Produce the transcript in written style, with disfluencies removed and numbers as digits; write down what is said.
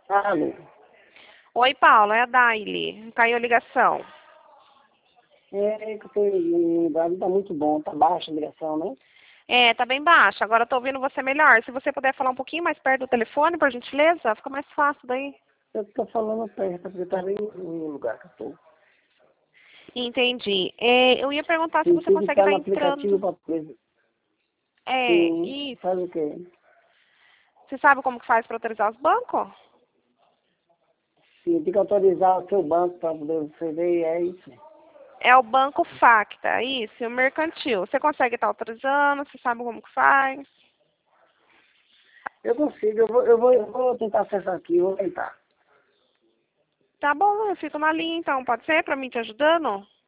Alô? Oi, Paulo, é a Daile. Caiu a ligação. É que eu tô em um lugar, não tá muito bom, tá baixa a ligação, né? É, tá bem baixa. Agora eu tô ouvindo você melhor. Se você puder falar um pouquinho mais perto do telefone, por gentileza, fica mais fácil daí. Eu tô falando perto, porque tá bem no lugar que eu tô. Entendi. É, eu ia perguntar se Sim, você tem que consegue estar estar no aplicativo entrando. pra coisa. É, Sim, isso. faz o quê? Você sabe como que faz para autorizar os bancos? Sim, tem que autorizar o seu banco pra poder você ver, é isso. É o Banco Facta, isso, e o mercantil. Você consegue estar autorizando? Você sabe como que faz? Eu consigo, eu vou tentar acessar aqui, eu vou tentar. Tá bom, eu fico na linha então. Pode ser para mim te ajudando?